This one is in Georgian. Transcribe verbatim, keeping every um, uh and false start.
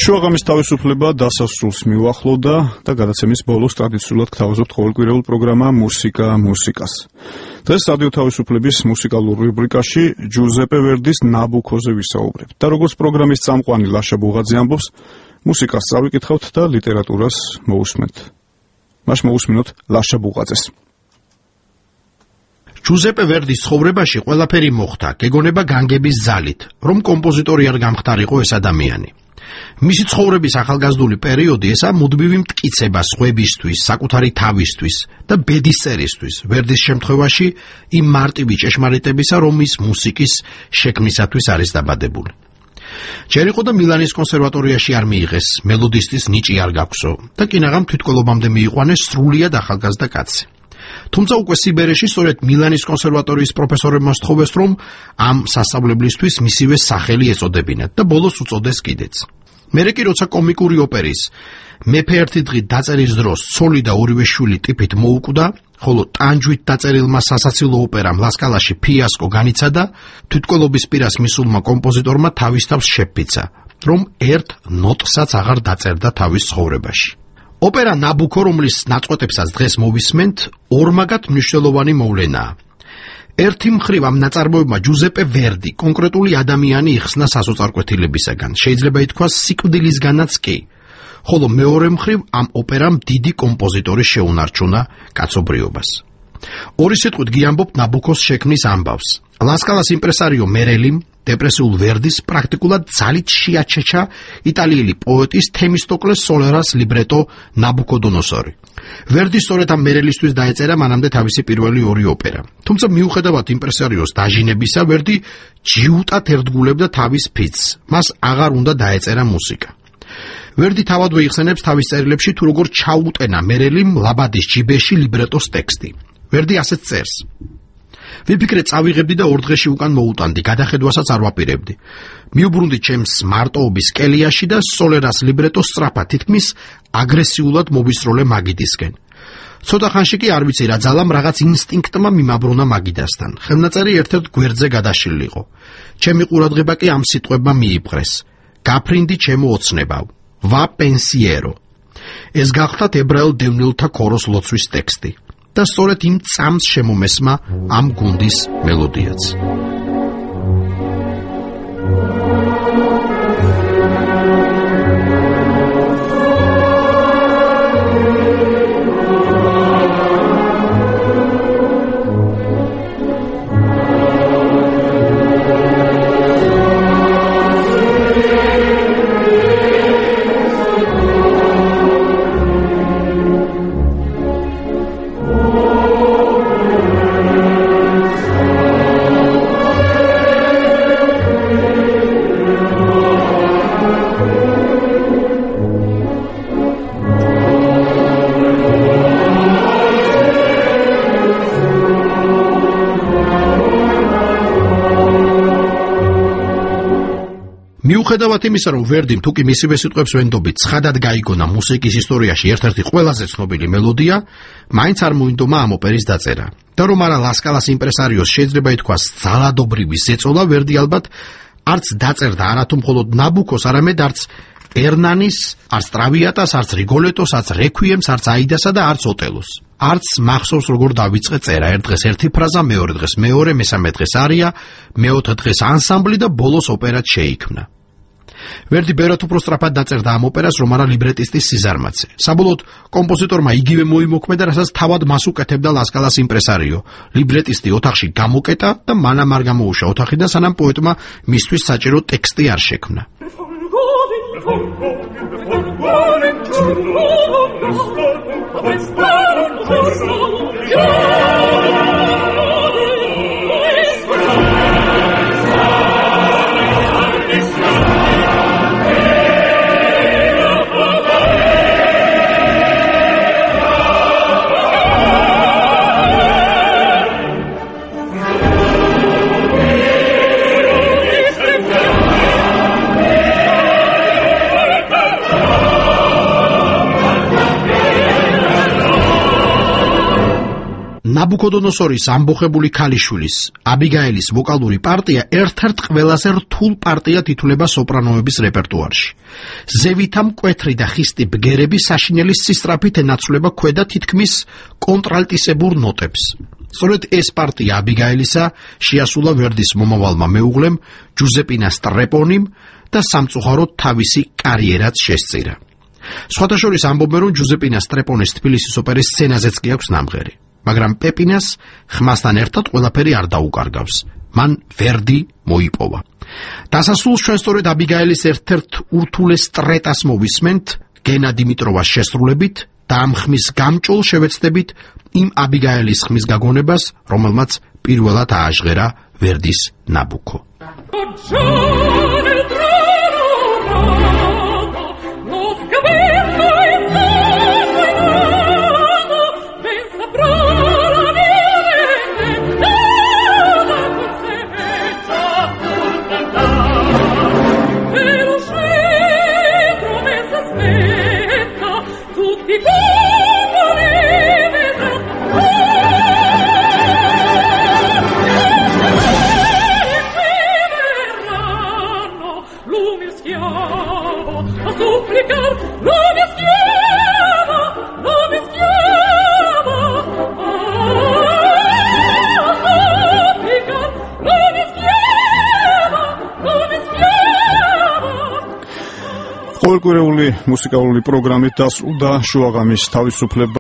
შუაღამის თავისუფლება დასასრულს მივახლოვდა და გადაცემის ბოლოს ტრადიციულად გთავაზობთ ყოველკვირეულ პროგრამა მუსიკა მუსიკას. დღეს რადიო თავისუფლების მუსიკალურ რუბრიკაში ჯუზეპე ვერდის ნაბუქოზე ვისაუბრებთ. და როგორც პროგრამის წამყვანი ლაშა ბუღაძე ამბობს, მუსიკას წავიკითხავთ და ლიტერატურას მოусმენთ. მას მოусმინოთ ლაშა ბუღაძეს. ჯუზეპე ვერდის ცხოვრებაში ყველაფერი მოხდა, გეგონება განგების ძალით, რომ კომპოზიტორი არ გამხდარიყო ეს ადამიანი. მისი ცხოვრების ახალგაზრდული პერიოდი ესა მუდმივი მტკიცება სხვებისთვის, საკუთარი თავისთვის და ბედის წერისთვის, ვერდის შემთხვევაში იმ მარტივი ჭეშმარიტებისა, რომ ის მუსიკის შექმნისათვის არის დაბადებული. ჯერ იყო და მილანის კონსერვატორიაში არ მიიღეს, მელოდისტის ნიჭი არ გაქვსო და კინაღამ თვითკოლობამდე მიიყვანეს სრულიად ახალგაზრდა კაცი. თუმცა უკვე სიბერეში სწორედ მილანის კონსერვატორიის პროფესორებმა სთხოვეს, რომ ამ სასწავლებლისთვის მისივე სახელი ეწოდებინათ და ბოლოს უწოდეს კიდეც. მერე კი როცა კომიკური ოპერის მეფე ერთი დღით დაწერის დროს ცოლი და ორივე შვილი ტიპით მოუკვდა, ხოლო ტანჯვით დაწერილმა სასაცილო ოპერამ ლასკალაში ფიასკო განიცადა, თვითკოლობის პირას მისულმა კომპოზიტორმა თავის თავს შეფიცა, რომ ერთ ნოტსაც აღარ დაწერდა თავის ცხოვრებაში. ოპერა ნაბუქო, რომლის ნაწყვეტებსაც დღეს მოვისმენთ, ორმაგად მნიშვნელოვანი მოვლენაა. ერთი მხრივ ამ ნაწარმოებმა ჯუზეპე ვერდი კონკრეტული ადამიანი იხსნა სასოწარკვეთილებისაგან, შეიძლება ითქვას სიკვდილისგანაც კი, ხოლო მეორე მხრივ ამ ოპერამ დიდი კომპოზიტორი შეუნარჩუნა კაცობრიობას. ორი სიტყვით გიამბობ ნაბუქოს შექმნის ამბავს. ლასკალას იმპრესარიო მერელიმ დეპრესიულ ვერდის პრაქტიკულად ძალით შეაჩეჩა იტალიელი პოეტის თემისტოკლეს სოლერას ლიბრეტო ნაბუქოდონოსორი. ვერდი სწორედ ამ მერელისთვის დაეწერა მანამდე თავისი პირველი ორი ოპერა. თუმცა მიუხედავად იმპრესარიოს დაჟინებისა, ვერდი ჯიუტად ერდგულებდა თავის ფიცს. მას აღარ უნდა დაეწერა მუსიკა. ვერდი თავადვე იხსენებს თავის წერილებში, თუ როგორ ჩაუტენა მერელიმ ლაბადის ჯიბეში ლიბრეტოს ტექსტი. ვერდი ასეთ წერს: ვიფიქრე წავიღებდი და ორ დღეში უკან მოუტანდი, გადახედვასაც არ ვაპირებდი. მიუბრუნდი ჩემს მარტოობის კელიაში და სოლერას ლიბრეტო სწრაფად, თითქმის აგრესიულად მოვისროლე მაგიდისკენ. ცოტა ხანში კი არ ვიცი რა ძალამ რაღაც ინსტინქტმა მიმაბრუნა მაგიდასთან. ხელნაწერი ერთ-ერთ გვერდზე გადაშლილიყო. ჩემი ყურადღება კი ამ სიტყვებმა მიიპყრეს: გაფრინდი ჩემო ოცნებავ, ვა პენსიერო. ეს გახლდათ ებრაელ დევნილთა ქოროს ლოცვის ტექსტი. და სწორედ იმ წამს შემომესმა ამ გუნდის მელოდიაც. მიუხედავად იმისა, რომ ვერდიმ თუ კი მისივე სიტყვებს ვენდობით ცხადად გაიგონა მუსიკის ისტორიაში ერთ-ერთი ყველაზე ცნობილი მელოდია, მაინც არ მოინდომა ამ ოპერის დაწერა. და რომ არა ლასკალას იმპრესარიოს შეიძლება ითქვას ძალადობრივი ზეწოლა, ვერდი ალბათ არც დაწერდა არათუ მხოლოდ ნაბუქოს, არამედ არც ერნანის, არც ტრავიატას, არც რიგოლეტოს, არც რექვიემს, არც აიდასა და არც ოტელოს. არც მახსოვს როგორ დავიწყე წერა. ერთ დღეს ერთი ფრაზა, მეორე დღეს მეორე, მესამე დღეს არია, მეოთხე დღეს ანსამბლი და ბოლოს ოპერაც შეიქმნა. ვერდი ბევრად უფრო სწრაფად დაწერდა ამ ოპერას, რომ არა ლიბრეტისტის სიზარმაცე. საბოლოოდ კომპოზიტორმა იგივე მოიმოქმედა, რასაც თავად მას უკეთებდა ლასკალას იმპრესარიო. ლიბრეტისტი ოთახში გამოკეტა და მანამ არ გამოუშვა ოთახიდან, სანამ პოეტმა მისთვის საჭირო ტექსტი არ შექმნა. ნაბუქოდონოსორის ამბოხებული ქალიშვილის აბიგაელის ვოკალური პარტია ერთ-ერთ ყველაზე რთულ პარტიად ითვლება სოპრანოების რეპერტუარში. ზევითა მკვეთრი და ხისტი ბგერები საშინელის სისწრაფით ენაცვლება ქვედა თითქმის კონტრალტისებურ ნოტებს. სწორედ ეს პარტია აბიგაელისა შეასულა ვერდის მომავალმა მეუღლემ ჯუზეპინა სტრეპონიმ და სამწუხაროდ თავისი კარიერაც შესწირა. სხვათა შორის ამბობენ, რომ ჯუზეპინა სტრეპონეს თბილისის ოპერის სცენაზეც კი აქვს ნამღერი. მაგრამ პეპინას ხმასთან ერთად ყველაფერი არ დაუკარგავს. მან ვერდი მოიპოვა. დასასრულს ჩვენ სწორედ აბიგაელის ერთ-ერთ ურთულეს ტრეტას მოვისმენთ გენა დიმიტროვას შესრულებით და ამ ხმის გამჭოლ შევეცდებით იმ აბიგაელის ხმის გაგონებას, რომელმაც პირველად ააჟღერა ვერდის ნაბუქო. ყოველკვირეული მუსიკალური პროგრამით დასრულდა შუაღამის თავისუფლება.